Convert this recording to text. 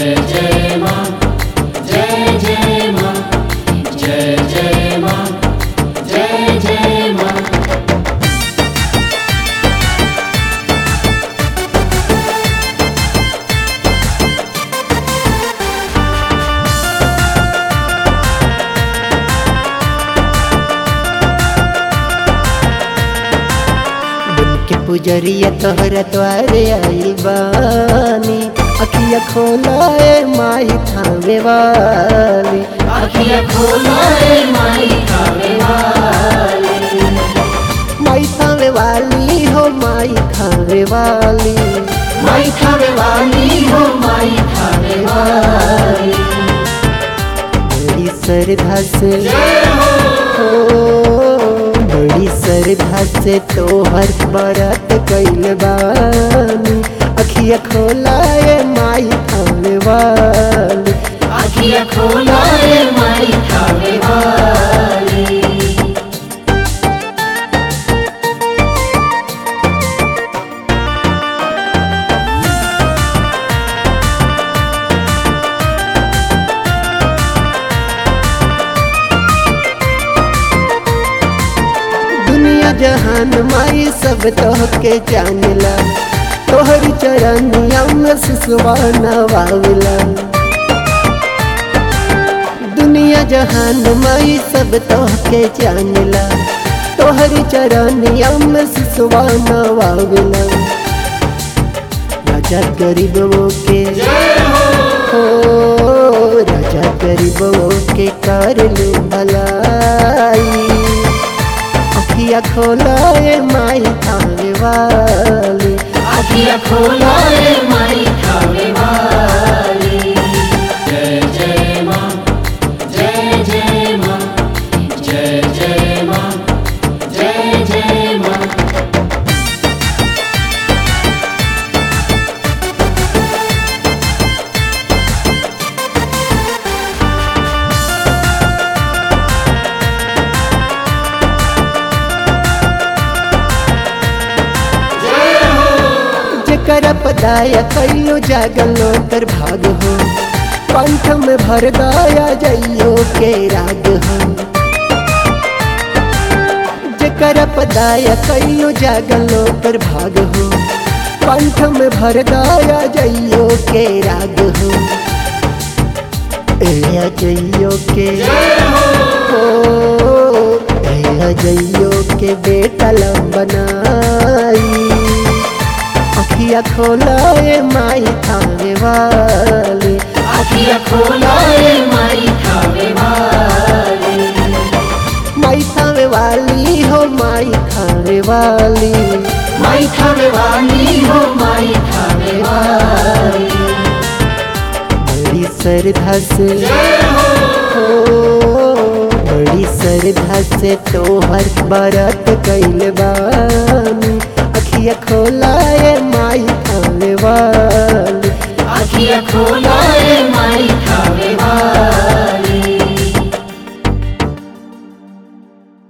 जय जय माँ, जय जय माँ, जय जय माँ, जय जय माँ। पुजरिया तोहरा द्वारे आइल बानी, अखिया खोलाए माई थावे वाली, अखियाँ खोलाए माई थावे वाली, माई थावे वाली हो माई थावे वाली, माई थावे वाली हो माई थावे वाली। बड़ी श्रद्धा से बड़ी श्रद्धा से तोहर व्रत कइल बानी, अखिया खोलाए माई थावे वाली, अखियाँ खोलाए माई थावे वाली। दुनिया जहान माई सब तोहके जानेला, तोहर चरनिया में सिसवा नवावेला। दुनिया जहान माई सब तोहके जानेला, तोहर चरनिया में सिसवा नवावेला। राजा गरीबों के हो, राजा गरीबों के कर लू भलाई, अखिया खोलाए माई थावे वाली, अखियाँ खोलाए माई थावे वाली। जय जय माँ, जय जय माँ, जय जय माँ, जय जय माँ। जेकर पदाया कैलो जागलो तर भाग हो, कंठ में भर गाया जइयो के राग हो। जेकर पदाया कैलो जागलो तर भाग हो, कंठ में भर गाया जइयो के राग हो। एया जइयो के हो, एया जइयो के बेटा लंबनाई, अखिया खोलाए माई थावे वाली, अखियाँ खोलाए माई थावे वाली, माई थावे वाली हो माई थावे वाली, माई थावे वाली हो माई थावे वाली। बड़ी श्रद्धा से हो, बड़ी श्रद्धा से तोहर व्रत कइल बानी, अखिया खोलाए माई थावे वाली, अखियाँ खोलाए